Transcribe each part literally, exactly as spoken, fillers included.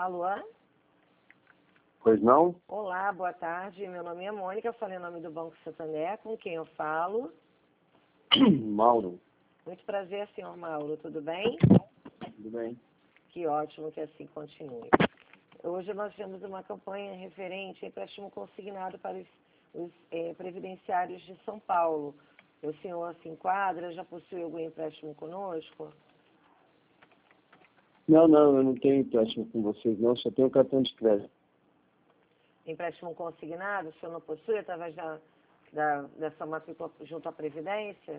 Alô? Pois não? Olá, boa tarde. Meu nome é Mônica, eu falei em nome do Banco Santander. Com quem eu falo? Mauro. Muito prazer, senhor Mauro. Tudo bem? Tudo bem. Que ótimo que assim continue. Hoje nós temos uma campanha referente a empréstimo consignado para os, os é, previdenciários de São Paulo. O senhor se enquadra? Já possui algum empréstimo conosco? Não, não, eu não tenho empréstimo com vocês, não. Só tenho cartão de crédito. Empréstimo consignado, o senhor não possui através da, da, dessa matrícula junto à Previdência?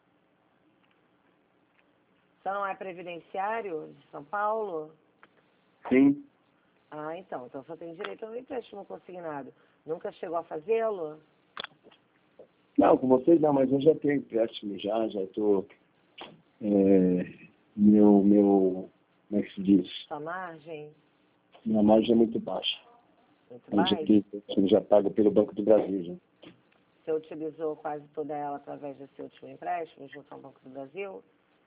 O senhor não é previdenciário de São Paulo? Sim. Ah, então. Então só tem direito a um empréstimo consignado. Nunca chegou a fazê-lo? Não, com vocês não, mas eu já tenho empréstimo já, já estou... É, meu, meu... Como é que se diz? Sua margem? Minha margem é muito baixa. Muito A baixa? gente já paga pelo Banco do Brasil, já. Você utilizou quase toda ela através do seu último empréstimo junto ao Banco do Brasil?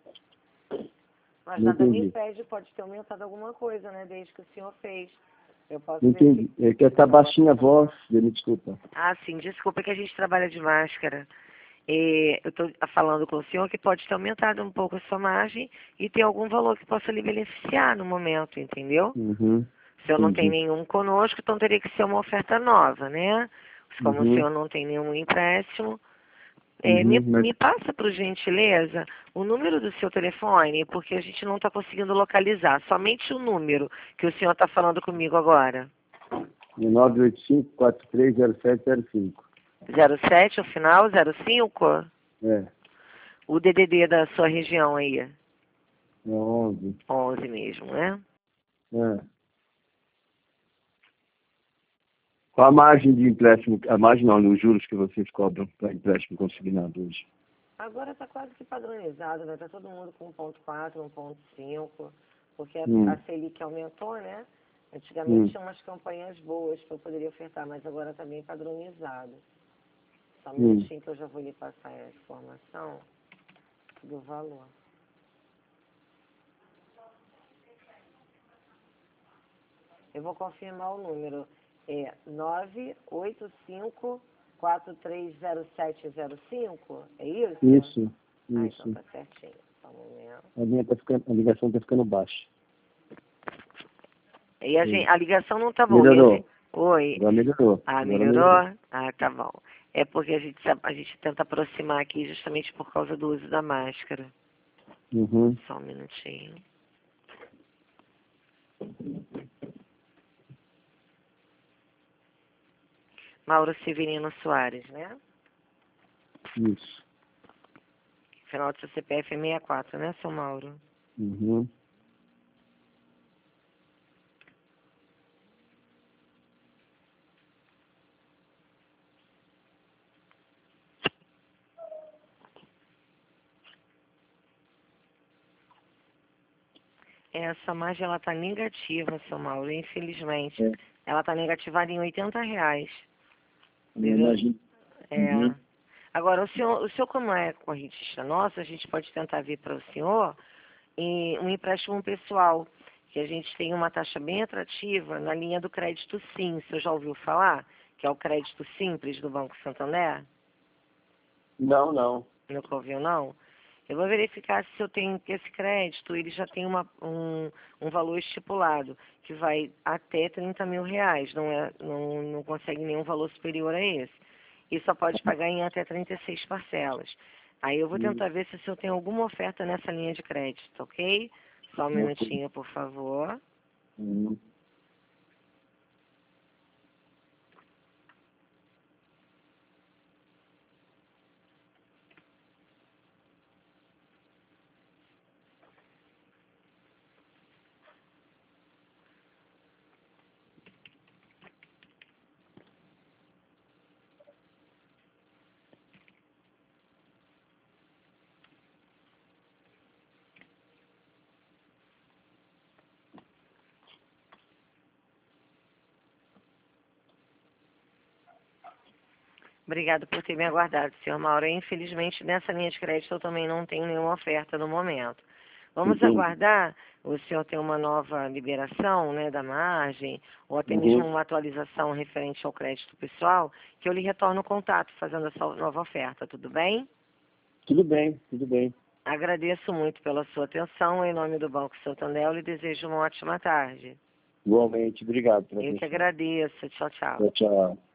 Mas Não nada me entendi. impede, pode ter aumentado alguma coisa, né? Desde que o senhor fez. Eu posso Não entendi. verificar. É que está baixinha a voz, me desculpa. Ah, sim. Desculpa que a gente trabalha de máscara. E eu estou falando com o senhor que pode ter aumentado um pouco a sua margem e ter algum valor que possa lhe beneficiar no momento, entendeu? Uhum. O senhor não tem Entendi. nenhum conosco, então teria que ser uma oferta nova, né? Como o Uhum. senhor não tem nenhum empréstimo, é, me, Uhum. Mas, me passa, por gentileza, o número do seu telefone, porque a gente não está conseguindo localizar. Somente o número que o senhor está falando comigo agora. nove oito cinco, quatro três zero sete zero cinco. zero sete, o final, zero cinco? É. O D D D da sua região aí. É onze. onze mesmo, né? É. Qual a margem de empréstimo, a margem não, os juros que vocês cobram para empréstimo consignado hoje? Agora está quase que padronizado, né? Está todo mundo com um ponto quatro, um ponto cinco, porque a, Hum. a Selic aumentou, né? Antigamente Hum. tinha umas campanhas boas que eu poderia ofertar, mas agora está bem padronizado. Só um Hum. minutinho que eu já vou lhe passar a informação do valor. Eu vou confirmar o número. É nove oito cinco, quatro três zero sete zero cinco? É isso? Isso, Ah, isso. então tá certinho. Só um momento. A, linha tá ficando, a ligação está ficando baixa. E a, gente, Isso. a ligação não tá boa. e a Melhorou. gente- Oi. Agora melhorou. Ah, Agora melhorou? Ah, tá bom. É porque a gente, a gente tenta aproximar aqui justamente por causa do uso da máscara. Uhum. Só um minutinho. Mauro Severino Soares, né? Isso. Final do seu C P F é sessenta e quatro, né, seu Mauro? Uhum. Essa margem, ela tá negativa, seu Mauro, infelizmente. É. Ela tá negativada em oitenta reais. Eu imagino. É. Uhum. Agora, o senhor, o senhor, como é correntista nosso, a gente pode tentar vir para o senhor em um empréstimo pessoal, que a gente tem uma taxa bem atrativa na linha do crédito Sim. O senhor já ouviu falar? Que é o crédito simples do Banco Santander? Não, não. Nunca ouviu, não? Eu vou verificar se eu tenho esse crédito, ele já tem uma, um, um valor estipulado, que vai até trinta mil reais, não, é, não, não consegue nenhum valor superior a esse. E só pode pagar em até trinta e seis parcelas. Aí eu vou Hum. tentar ver se o senhor tem alguma oferta nessa linha de crédito, ok? Só um minutinho, por favor. Uhum. Obrigado por ter me aguardado, senhor Mauro. Infelizmente, nessa linha de crédito eu também não tenho nenhuma oferta no momento. Vamos Entendi. aguardar o senhor ter uma nova liberação, né, da margem, ou até Uhum. mesmo uma atualização referente ao crédito pessoal, que eu lhe retorno o contato fazendo essa nova oferta, tudo bem? Tudo bem, tudo bem. Agradeço muito pela sua atenção. Em nome do Banco Santander, lhe desejo uma ótima tarde. Igualmente, obrigado pela Eu que atenção. agradeço. Tchau, tchau. Tchau, tchau.